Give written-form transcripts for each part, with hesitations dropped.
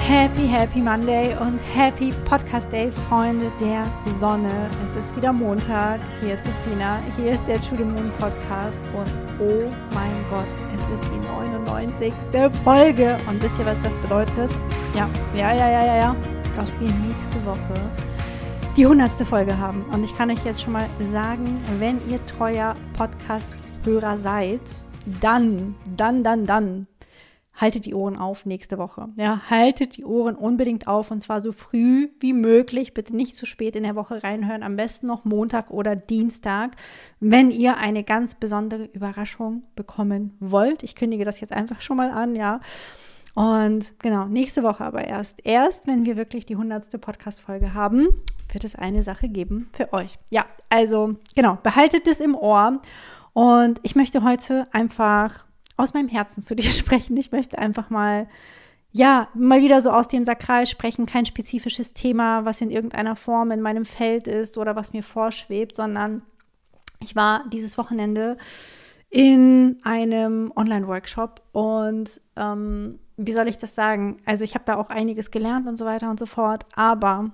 Happy Monday und Happy Podcast Day, Freunde der Sonne. Es ist wieder Montag. Hier ist Christina. Hier ist der To The Moon Podcast. Und oh mein Gott, es ist die 99. Folge. Und wisst ihr, was das bedeutet? Ja. Dass wir nächste Woche die 100. Folge haben. Und ich kann euch jetzt schon mal sagen, wenn ihr treuer Podcast-Hörer seid, dann haltet die Ohren auf nächste Woche. Ja, haltet die Ohren unbedingt auf und zwar so früh wie möglich. Bitte nicht zu spät in der Woche reinhören. Am besten noch Montag oder Dienstag, wenn ihr eine ganz besondere Überraschung bekommen wollt. Ich kündige das jetzt einfach schon mal an, ja. Und genau, nächste Woche aber erst, wenn wir wirklich die 100. Podcast-Folge haben, wird es eine Sache geben für euch. Ja, also genau, behaltet es im Ohr. Und ich möchte heute einfach aus meinem Herzen zu dir sprechen. Ich möchte einfach mal wieder so aus dem Sakral sprechen, kein spezifisches Thema, was in irgendeiner Form in meinem Feld ist oder was mir vorschwebt, sondern ich war dieses Wochenende in einem Online-Workshop und wie soll ich das sagen? Also ich habe da auch einiges gelernt und so weiter und so fort, aber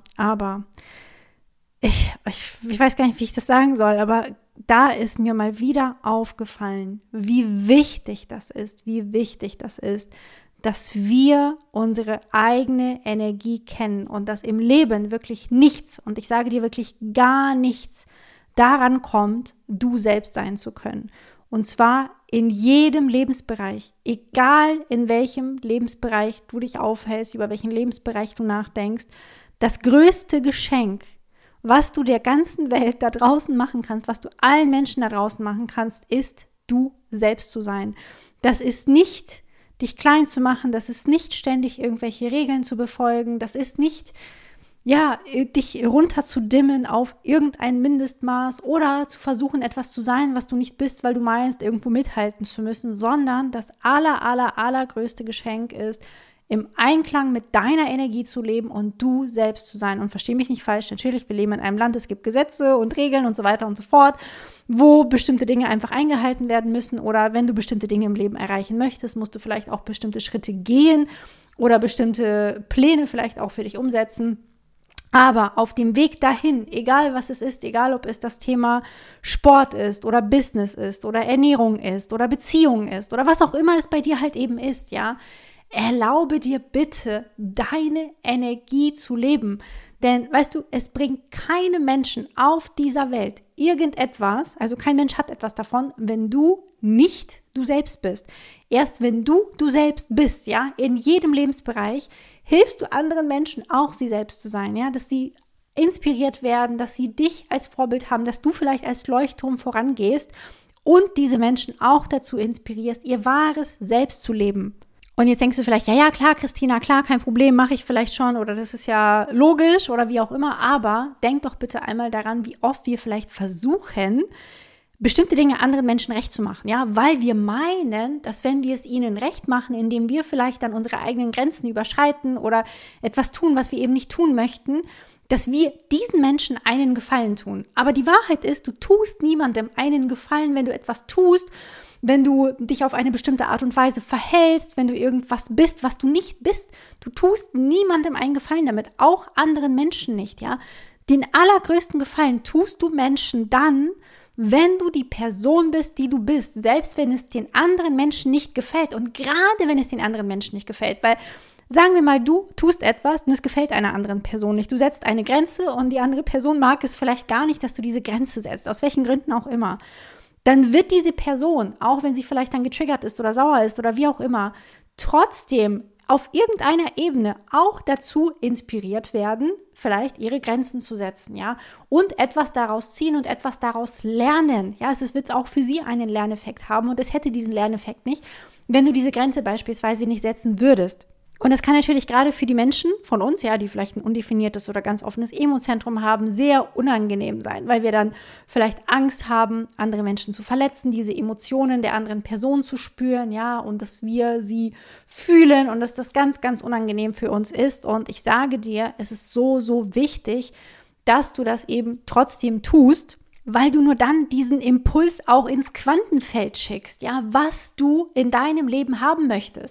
ich weiß gar nicht, wie ich das sagen soll, aber da ist mir mal wieder aufgefallen, wie wichtig das ist, dass wir unsere eigene Energie kennen und dass im Leben wirklich nichts, und ich sage dir wirklich gar nichts, daran kommt, du selbst sein zu können. Und zwar in jedem Lebensbereich, egal in welchem Lebensbereich du dich aufhältst, über welchen Lebensbereich du nachdenkst, das größte Geschenk, was du der ganzen Welt da draußen machen kannst, was du allen Menschen da draußen machen kannst, ist, du selbst zu sein. Das ist nicht, dich klein zu machen, das ist nicht ständig irgendwelche Regeln zu befolgen, das ist nicht, dich runterzudimmen auf irgendein Mindestmaß oder zu versuchen, etwas zu sein, was du nicht bist, weil du meinst, irgendwo mithalten zu müssen, sondern das allergrößte Geschenk ist, im Einklang mit deiner Energie zu leben und du selbst zu sein. Und versteh mich nicht falsch, natürlich, wir leben in einem Land, es gibt Gesetze und Regeln und so weiter und so fort, wo bestimmte Dinge einfach eingehalten werden müssen oder wenn du bestimmte Dinge im Leben erreichen möchtest, musst du vielleicht auch bestimmte Schritte gehen oder bestimmte Pläne vielleicht auch für dich umsetzen. Aber auf dem Weg dahin, egal was es ist, egal ob es das Thema Sport ist oder Business ist oder Ernährung ist oder Beziehung ist oder was auch immer es bei dir halt eben ist, ja, erlaube dir bitte, deine Energie zu leben. Denn, weißt du, es bringt keinem Menschen auf dieser Welt irgendetwas, also kein Mensch hat etwas davon, wenn du nicht du selbst bist. Erst wenn du selbst bist, ja, in jedem Lebensbereich, hilfst du anderen Menschen auch, sie selbst zu sein, ja, dass sie inspiriert werden, dass sie dich als Vorbild haben, dass du vielleicht als Leuchtturm vorangehst und diese Menschen auch dazu inspirierst, ihr wahres Selbst zu leben. Und jetzt denkst du vielleicht, ja, klar, Christina, klar, kein Problem, mache ich vielleicht schon oder das ist ja logisch oder wie auch immer, aber denk doch bitte einmal daran, wie oft wir vielleicht versuchen, bestimmte Dinge anderen Menschen recht zu machen, ja, weil wir meinen, dass wenn wir es ihnen recht machen, indem wir vielleicht dann unsere eigenen Grenzen überschreiten oder etwas tun, was wir eben nicht tun möchten, dass wir diesen Menschen einen Gefallen tun. Aber die Wahrheit ist, du tust niemandem einen Gefallen, wenn du etwas tust, wenn du dich auf eine bestimmte Art und Weise verhältst, wenn du irgendwas bist, was du nicht bist. Du tust niemandem einen Gefallen damit, auch anderen Menschen nicht, ja. Den allergrößten Gefallen tust du Menschen dann, wenn du die Person bist, die du bist, selbst wenn es den anderen Menschen nicht gefällt und gerade wenn es den anderen Menschen nicht gefällt, weil sagen wir mal, du tust etwas und es gefällt einer anderen Person nicht. Du setzt eine Grenze und die andere Person mag es vielleicht gar nicht, dass du diese Grenze setzt, aus welchen Gründen auch immer. Dann wird diese Person, auch wenn sie vielleicht dann getriggert ist oder sauer ist oder wie auch immer, trotzdem auf irgendeiner Ebene auch dazu inspiriert werden, vielleicht ihre Grenzen zu setzen, ja, und etwas daraus ziehen und etwas daraus lernen. Ja, es wird auch für sie einen Lerneffekt haben und es hätte diesen Lerneffekt nicht, wenn du diese Grenze beispielsweise nicht setzen würdest. Und das kann natürlich gerade für die Menschen von uns, ja, die vielleicht ein undefiniertes oder ganz offenes Emozentrum haben, sehr unangenehm sein, weil wir dann vielleicht Angst haben, andere Menschen zu verletzen, diese Emotionen der anderen Person zu spüren, ja, und dass wir sie fühlen und dass das ganz, ganz unangenehm für uns ist. Und ich sage dir, es ist so, so wichtig, dass du das eben trotzdem tust, weil du nur dann diesen Impuls auch ins Quantenfeld schickst, ja, was du in deinem Leben haben möchtest.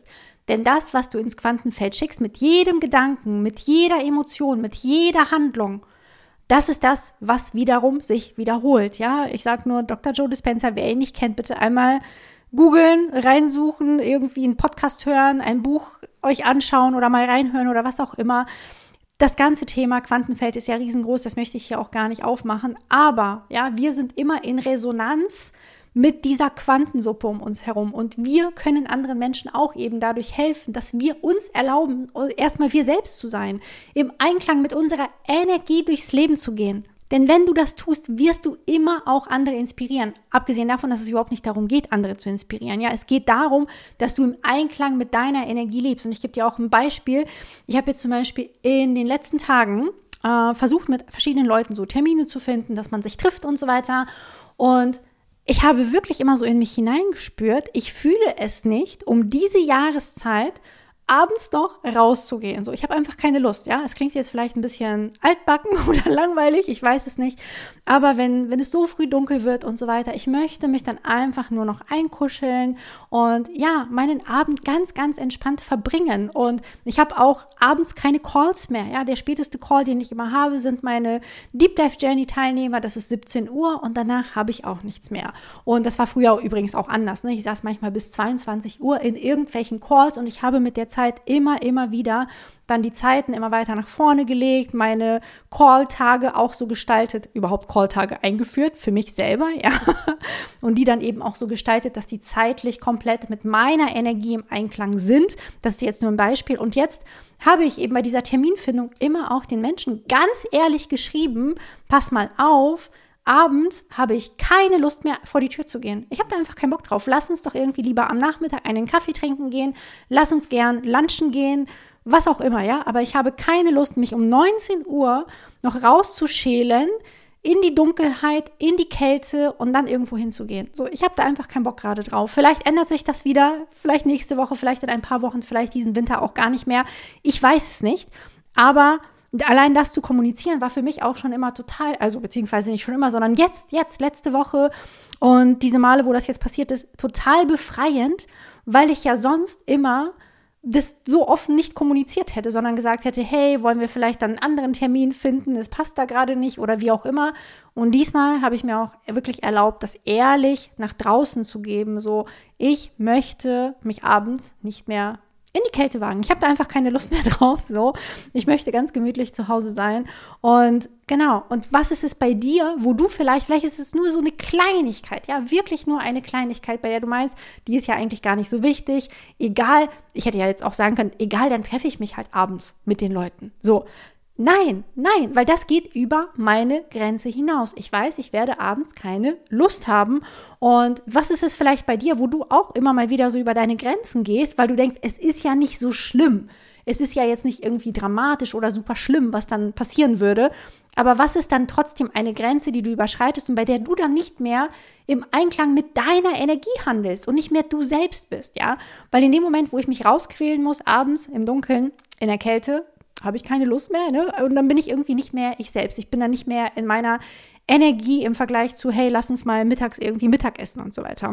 Denn das, was du ins Quantenfeld schickst, mit jedem Gedanken, mit jeder Emotion, mit jeder Handlung, das ist das, was wiederum sich wiederholt. Ja, ich sage nur Dr. Joe Dispenza, wer ihn nicht kennt, bitte einmal googeln, reinsuchen, irgendwie einen Podcast hören, ein Buch euch anschauen oder mal reinhören oder was auch immer. Das ganze Thema Quantenfeld ist ja riesengroß, das möchte ich hier auch gar nicht aufmachen. Aber ja, wir sind immer in Resonanz mit dieser Quantensuppe um uns herum. Und wir können anderen Menschen auch eben dadurch helfen, dass wir uns erlauben, erstmal wir selbst zu sein, im Einklang mit unserer Energie durchs Leben zu gehen. Denn wenn du das tust, wirst du immer auch andere inspirieren. Abgesehen davon, dass es überhaupt nicht darum geht, andere zu inspirieren. Ja, es geht darum, dass du im Einklang mit deiner Energie lebst. Und ich gebe dir auch ein Beispiel. Ich habe jetzt zum Beispiel in den letzten Tagen versucht, mit verschiedenen Leuten so Termine zu finden, dass man sich trifft und so weiter. Und ich habe wirklich immer so in mich hineingespürt, ich fühle es nicht, um diese Jahreszeit abends noch rauszugehen. So, ich habe einfach keine Lust, ja. Es klingt jetzt vielleicht ein bisschen altbacken oder langweilig, ich weiß es nicht. Aber wenn es so früh dunkel wird und so weiter, ich möchte mich dann einfach nur noch einkuscheln und ja, meinen Abend ganz, ganz entspannt verbringen. Und ich habe auch abends keine Calls mehr, ja. Der späteste Call, den ich immer habe, sind meine Deep Dive Journey Teilnehmer. Das ist 17 Uhr und danach habe ich auch nichts mehr. Und das war früher übrigens auch anders, ne? Ich saß manchmal bis 22 Uhr in irgendwelchen Calls und ich habe mit der Zeit immer wieder dann die Zeiten immer weiter nach vorne gelegt, meine Call-Tage auch so gestaltet, überhaupt Call-Tage eingeführt für mich selber, ja, und die dann eben auch so gestaltet, dass die zeitlich komplett mit meiner Energie im Einklang sind. Das ist jetzt nur ein Beispiel. Und jetzt habe ich eben bei dieser Terminfindung immer auch den Menschen ganz ehrlich geschrieben, pass mal auf, abends habe ich keine Lust mehr, vor die Tür zu gehen. Ich habe da einfach keinen Bock drauf. Lass uns doch irgendwie lieber am Nachmittag einen Kaffee trinken gehen. Lass uns gern lunchen gehen. Was auch immer, ja. Aber ich habe keine Lust, mich um 19 Uhr noch rauszuschälen in die Dunkelheit, in die Kälte und dann irgendwo hinzugehen. So, ich habe da einfach keinen Bock gerade drauf. Vielleicht ändert sich das wieder. Vielleicht nächste Woche, vielleicht in ein paar Wochen, vielleicht diesen Winter auch gar nicht mehr. Ich weiß es nicht. Aber allein das zu kommunizieren war für mich auch schon immer total, also beziehungsweise nicht schon immer, sondern jetzt, letzte Woche und diese Male, wo das jetzt passiert ist, total befreiend, weil ich ja sonst immer das so offen nicht kommuniziert hätte, sondern gesagt hätte, hey, wollen wir vielleicht dann einen anderen Termin finden, es passt da gerade nicht oder wie auch immer. Und diesmal habe ich mir auch wirklich erlaubt, das ehrlich nach draußen zu geben, so, ich möchte mich abends nicht mehr in die Kälte wagen. Ich habe da einfach keine Lust mehr drauf, so. Ich möchte ganz gemütlich zu Hause sein. Und genau, und was ist es bei dir, wo du vielleicht ist es nur so eine Kleinigkeit, ja, wirklich nur eine Kleinigkeit, bei der du meinst, die ist ja eigentlich gar nicht so wichtig. Egal, ich hätte ja jetzt auch sagen können, egal, dann treffe ich mich halt abends mit den Leuten. So. Nein, weil das geht über meine Grenze hinaus. Ich weiß, ich werde abends keine Lust haben. Und was ist es vielleicht bei dir, wo du auch immer mal wieder so über deine Grenzen gehst, weil du denkst, es ist ja nicht so schlimm. Es ist ja jetzt nicht irgendwie dramatisch oder super schlimm, was dann passieren würde. Aber was ist dann trotzdem eine Grenze, die du überschreitest und bei der du dann nicht mehr im Einklang mit deiner Energie handelst und nicht mehr du selbst bist, ja? Weil in dem Moment, wo ich mich rausquälen muss, abends im Dunkeln, in der Kälte, habe ich keine Lust mehr, ne? Und dann bin ich irgendwie nicht mehr ich selbst. Ich bin dann nicht mehr in meiner Energie im Vergleich zu, hey, lass uns mal mittags irgendwie Mittag essen und so weiter.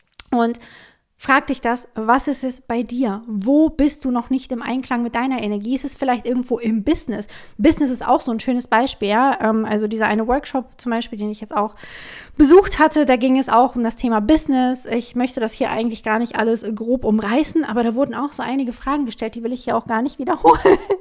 Und frag dich das, was ist es bei dir? Wo bist du noch nicht im Einklang mit deiner Energie? Ist es vielleicht irgendwo im Business? Business ist auch so ein schönes Beispiel, ja. Also dieser eine Workshop zum Beispiel, den ich jetzt auch besucht hatte, da ging es auch um das Thema Business. Ich möchte das hier eigentlich gar nicht alles grob umreißen, aber da wurden auch so einige Fragen gestellt, die will ich hier auch gar nicht wiederholen.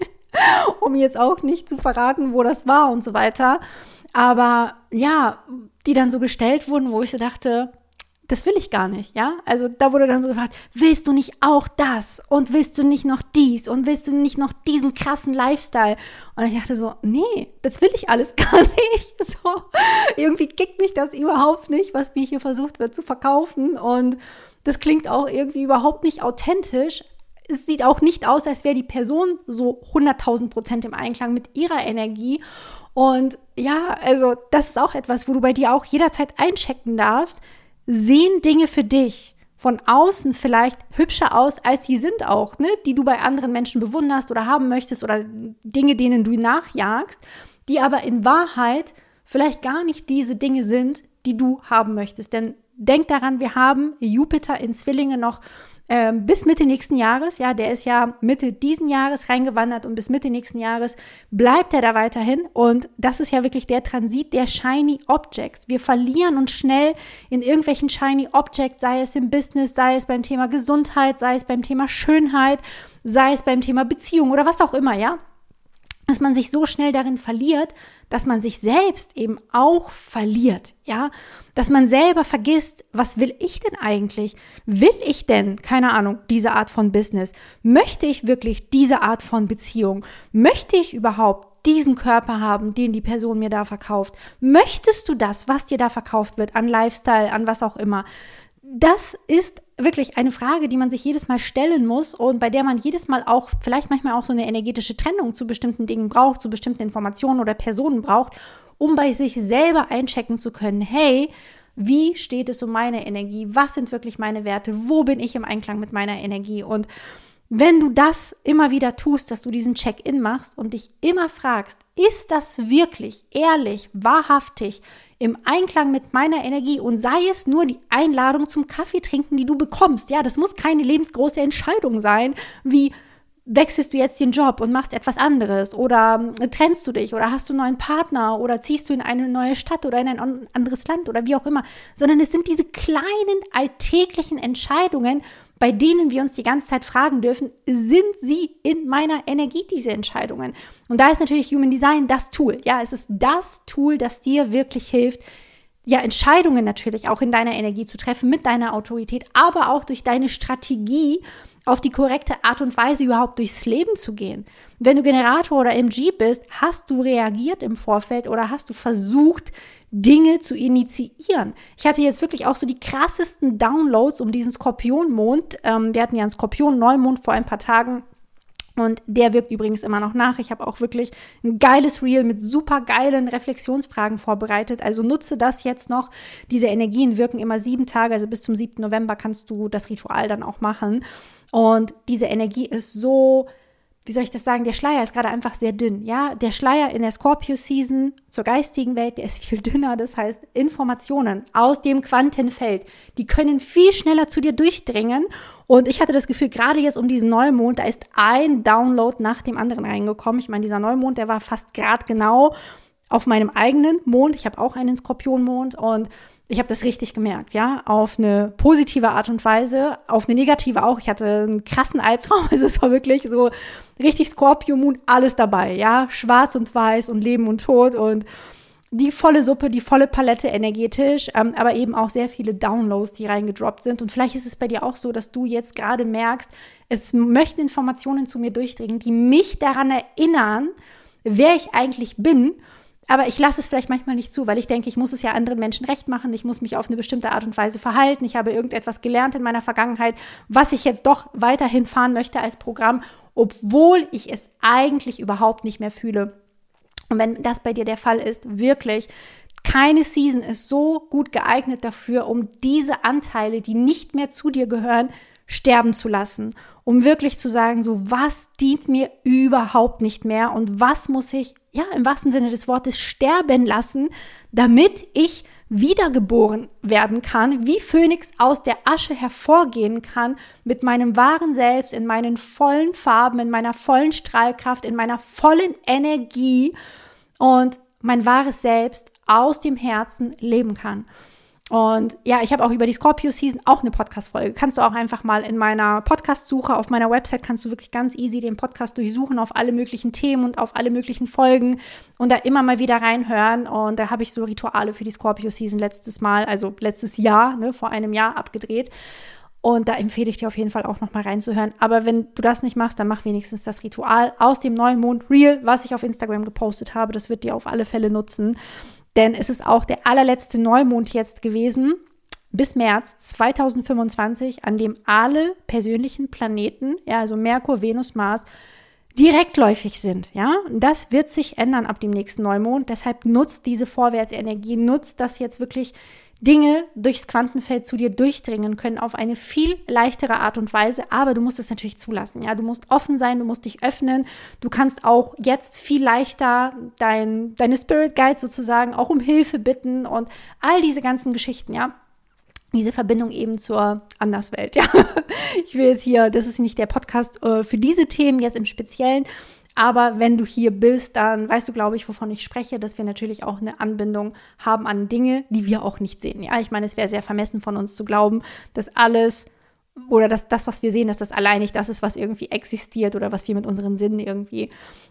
Um jetzt auch nicht zu verraten, wo das war und so weiter. Aber ja, die dann so gestellt wurden, wo ich so dachte, das will ich gar nicht, ja? Also da wurde dann so gefragt, willst du nicht auch das? Und willst du nicht noch dies? Und willst du nicht noch diesen krassen Lifestyle? Und ich dachte so, nee, das will ich alles gar nicht. So, irgendwie kickt mich das überhaupt nicht, was mir hier versucht wird zu verkaufen. Und das klingt auch irgendwie überhaupt nicht authentisch. Es sieht auch nicht aus, als wäre die Person so 100.000% im Einklang mit ihrer Energie. Und ja, also das ist auch etwas, wo du bei dir auch jederzeit einchecken darfst. Sehen Dinge für dich von außen vielleicht hübscher aus, als sie sind auch, ne? Die du bei anderen Menschen bewunderst oder haben möchtest oder Dinge, denen du nachjagst, die aber in Wahrheit vielleicht gar nicht diese Dinge sind, die du haben möchtest. Denn denk daran, wir haben Jupiter in Zwillinge noch bis Mitte nächsten Jahres. Ja, der ist ja Mitte diesen Jahres reingewandert und bis Mitte nächsten Jahres bleibt er da weiterhin. Und das ist ja wirklich der Transit der Shiny Objects. Wir verlieren uns schnell in irgendwelchen Shiny Objects, sei es im Business, sei es beim Thema Gesundheit, sei es beim Thema Schönheit, sei es beim Thema Beziehung oder was auch immer, ja. Dass man sich so schnell darin verliert, dass man sich selbst eben auch verliert, ja, dass man selber vergisst, was will ich denn eigentlich? Will ich denn, keine Ahnung, diese Art von Business? Möchte ich wirklich diese Art von Beziehung? Möchte ich überhaupt diesen Körper haben, den die Person mir da verkauft? Möchtest du das, was dir da verkauft wird, an Lifestyle, an was auch immer? Das ist wirklich eine Frage, die man sich jedes Mal stellen muss und bei der man jedes Mal auch, vielleicht manchmal auch so eine energetische Trennung zu bestimmten Dingen braucht, zu bestimmten Informationen oder Personen braucht, um bei sich selber einchecken zu können, hey, wie steht es um meine Energie? Was sind wirklich meine Werte? Wo bin ich im Einklang mit meiner Energie? Und wenn du das immer wieder tust, dass du diesen Check-in machst und dich immer fragst, ist das wirklich ehrlich, wahrhaftig im Einklang mit meiner Energie und sei es nur die Einladung zum Kaffee trinken, die du bekommst. Ja, das muss keine lebensgroße Entscheidung sein, wie wechselst du jetzt den Job und machst etwas anderes oder trennst du dich oder hast du einen neuen Partner oder ziehst du in eine neue Stadt oder in ein anderes Land oder wie auch immer, sondern es sind diese kleinen alltäglichen Entscheidungen, bei denen wir uns die ganze Zeit fragen dürfen, sind sie in meiner Energie, diese Entscheidungen? Und da ist natürlich Human Design das Tool. Ja, es ist das Tool, das dir wirklich hilft, ja, Entscheidungen natürlich auch in deiner Energie zu treffen, mit deiner Autorität, aber auch durch deine Strategie auf die korrekte Art und Weise überhaupt durchs Leben zu gehen. Wenn du Generator oder MG bist, hast du reagiert im Vorfeld oder hast du versucht, Dinge zu initiieren. Ich hatte jetzt wirklich auch so die krassesten Downloads um diesen Skorpionmond. Wir hatten ja einen Skorpion-Neumond vor ein paar Tagen. Und der wirkt übrigens immer noch nach. Ich habe auch wirklich ein geiles Reel mit super geilen Reflexionsfragen vorbereitet. Also nutze das jetzt noch. Diese Energien wirken immer 7 Tage, also bis zum 7. November kannst du das Ritual dann auch machen. Und diese Energie ist so, wie soll ich das sagen, der Schleier ist gerade einfach sehr dünn. Ja, der Schleier in der Scorpio-Season zur geistigen Welt, der ist viel dünner. Das heißt, Informationen aus dem Quantenfeld, die können viel schneller zu dir durchdringen. Und ich hatte das Gefühl, gerade jetzt um diesen Neumond, da ist ein Download nach dem anderen reingekommen. Ich meine, dieser Neumond, der war fast gradgenau auf meinem eigenen Mond. Ich habe auch einen Skorpionmond und ich habe das richtig gemerkt, ja, auf eine positive Art und Weise, auf eine negative auch. Ich hatte einen krassen Albtraum, also es war wirklich so richtig Skorpion-Mond, alles dabei, ja, schwarz und weiß und Leben und Tod und die volle Suppe, die volle Palette energetisch, aber eben auch sehr viele Downloads, die reingedroppt sind. Und vielleicht ist es bei dir auch so, dass du jetzt gerade merkst, es möchten Informationen zu mir durchdringen, die mich daran erinnern, wer ich eigentlich bin. Aber ich lasse es vielleicht manchmal nicht zu, weil ich denke, ich muss es ja anderen Menschen recht machen, ich muss mich auf eine bestimmte Art und Weise verhalten, ich habe irgendetwas gelernt in meiner Vergangenheit, was ich jetzt doch weiterhin fahren möchte als Programm, obwohl ich es eigentlich überhaupt nicht mehr fühle. Und wenn das bei dir der Fall ist, wirklich, keine Season ist so gut geeignet dafür, um diese Anteile, die nicht mehr zu dir gehören, sterben zu lassen, um wirklich zu sagen, so was dient mir überhaupt nicht mehr und was muss ich, ja, im wahrsten Sinne des Wortes sterben lassen, damit ich wiedergeboren werden kann, wie Phönix aus der Asche hervorgehen kann, mit meinem wahren Selbst, in meinen vollen Farben, in meiner vollen Strahlkraft, in meiner vollen Energie und mein wahres Selbst aus dem Herzen leben kann. Und ja, ich habe auch über die Scorpio-Season auch eine Podcast-Folge. Kannst du auch einfach mal in meiner Podcast-Suche auf meiner Website, kannst du wirklich ganz easy den Podcast durchsuchen auf alle möglichen Themen und auf alle möglichen Folgen und da immer mal wieder reinhören. Und da habe ich so Rituale für die Scorpio-Season letztes Jahr, vor einem Jahr abgedreht. Und da empfehle ich dir auf jeden Fall auch nochmal reinzuhören. Aber wenn du das nicht machst, dann mach wenigstens das Ritual aus dem Neumond Reel, was ich auf Instagram gepostet habe. Das wird dir auf alle Fälle nutzen. Denn es ist auch der allerletzte Neumond jetzt gewesen, bis März 2025, an dem alle persönlichen Planeten, ja, also Merkur, Venus, Mars, direktläufig sind, ja. Das wird sich ändern ab dem nächsten Neumond. Deshalb nutzt diese Vorwärtsenergie, nutzt das jetzt wirklich Dinge durchs Quantenfeld zu dir durchdringen können auf eine viel leichtere Art und Weise, aber du musst es natürlich zulassen, ja, du musst offen sein, du musst dich öffnen, du kannst auch jetzt viel leichter deine Spirit Guides sozusagen auch um Hilfe bitten und all diese ganzen Geschichten, ja, diese Verbindung eben zur Anderswelt, ja. Ich will jetzt hier, das ist nicht der Podcast für diese Themen jetzt im Speziellen, aber wenn du hier bist, dann weißt du, glaube ich, wovon ich spreche, dass wir natürlich auch eine Anbindung haben an Dinge, die wir auch nicht sehen. Ja, ich meine, es wäre sehr vermessen von uns zu glauben, dass alles oder dass das, was wir sehen, dass das alleinig das ist, was irgendwie existiert oder was wir mit unseren Sinnen irgendwie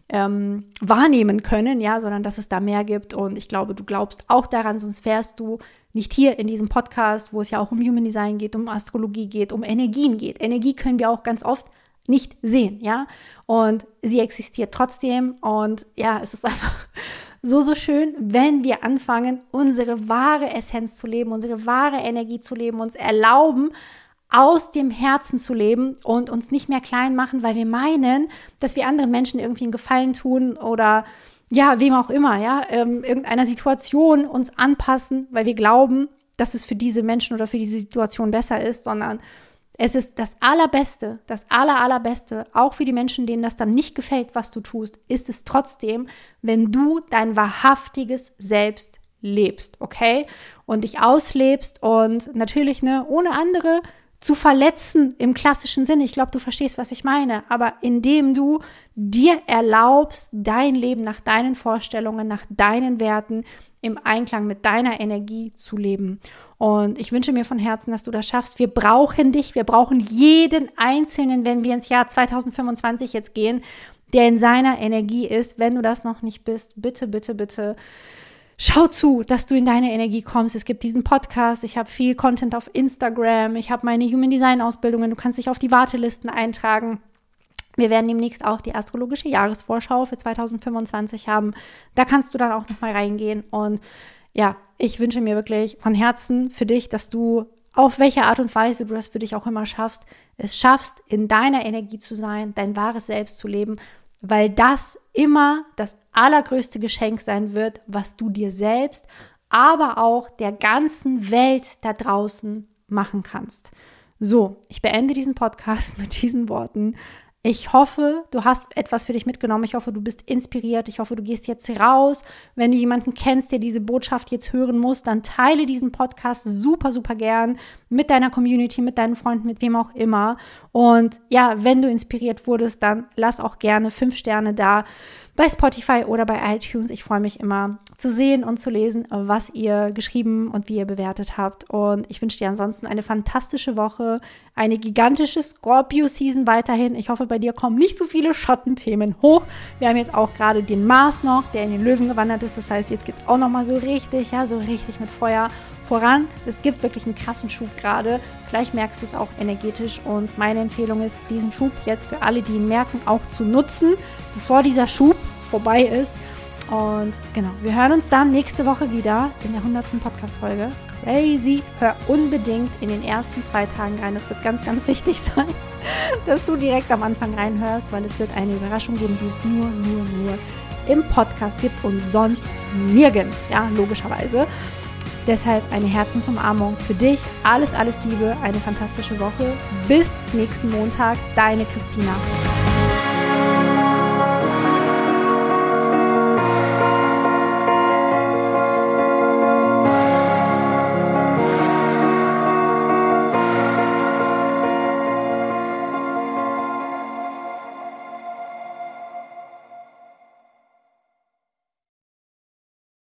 wahrnehmen können, ja, sondern dass es da mehr gibt. Und ich glaube, du glaubst auch daran, sonst wärst du nicht hier in diesem Podcast, wo es ja auch um Human Design geht, um Astrologie geht, um Energien geht. Energie können wir auch ganz oft nicht sehen, ja, und sie existiert trotzdem und ja, es ist einfach so schön, wenn wir anfangen, unsere wahre Essenz zu leben, unsere wahre Energie zu leben, uns erlauben, aus dem Herzen zu leben und uns nicht mehr klein machen, weil wir meinen, dass wir anderen Menschen irgendwie einen Gefallen tun oder ja, wem auch immer, ja, irgendeiner Situation uns anpassen, weil wir glauben, dass es für diese Menschen oder für diese Situation besser ist, sondern es ist das Allerbeste, das Allerbeste, auch für die Menschen, denen das dann nicht gefällt, was du tust, ist es trotzdem, wenn du dein wahrhaftiges Selbst lebst, okay? Und dich auslebst und natürlich, ohne andere zu verletzen im klassischen Sinne. Ich glaube, du verstehst, was ich meine. Aber indem du dir erlaubst, dein Leben nach deinen Vorstellungen, nach deinen Werten im Einklang mit deiner Energie zu leben. Und ich wünsche mir von Herzen, dass du das schaffst. Wir brauchen dich. Wir brauchen jeden Einzelnen, wenn wir ins Jahr 2025 jetzt gehen, der in seiner Energie ist. Wenn du das noch nicht bist, bitte, bitte, bitte schau zu, dass du in deine Energie kommst. Es gibt diesen Podcast, ich habe viel Content auf Instagram, ich habe meine Human Design Ausbildungen, du kannst dich auf die Wartelisten eintragen. Wir werden demnächst auch die astrologische Jahresvorschau für 2025 haben. Da kannst du dann auch nochmal reingehen. Und ja, ich wünsche mir wirklich von Herzen für dich, dass du auf welche Art und Weise du das für dich auch immer schaffst, es schaffst, in deiner Energie zu sein, dein wahres Selbst zu leben, weil das immer das allergrößte Geschenk sein wird, was du dir selbst, aber auch der ganzen Welt da draußen machen kannst. So, ich beende diesen Podcast mit diesen Worten. Ich hoffe, du hast etwas für dich mitgenommen. Ich hoffe, du bist inspiriert. Ich hoffe, du gehst jetzt raus. Wenn du jemanden kennst, der diese Botschaft jetzt hören muss, dann teile diesen Podcast super, super gern mit deiner Community, mit deinen Freunden, mit wem auch immer. Und ja, wenn du inspiriert wurdest, dann lass auch gerne 5 Sterne da bei Spotify oder bei iTunes. Ich freue mich immer zu sehen und zu lesen, was ihr geschrieben und wie ihr bewertet habt. Und ich wünsche dir ansonsten eine fantastische Woche, eine gigantische Scorpio-Season weiterhin. Ich hoffe, bei dir kommen nicht so viele Schattenthemen hoch. Wir haben jetzt auch gerade den Mars noch, der in den Löwen gewandert ist. Das heißt, jetzt geht es auch nochmal so richtig mit Feuer voran. Es gibt wirklich einen krassen Schub gerade. Vielleicht merkst du es auch energetisch. Und meine Empfehlung ist, diesen Schub jetzt für alle, die ihn merken, auch zu nutzen, bevor dieser Schub vorbei ist. Und genau, wir hören uns dann nächste Woche wieder in der 100. Podcast-Folge. Crazy. Hör unbedingt in den ersten 2 Tagen rein. Das wird ganz, ganz wichtig sein, dass du direkt am Anfang reinhörst, weil es wird eine Überraschung geben, die es nur im Podcast gibt und sonst nirgends. Ja, logischerweise. Deshalb eine Herzensumarmung für dich. Alles Liebe, eine fantastische Woche. Bis nächsten Montag, deine Christina.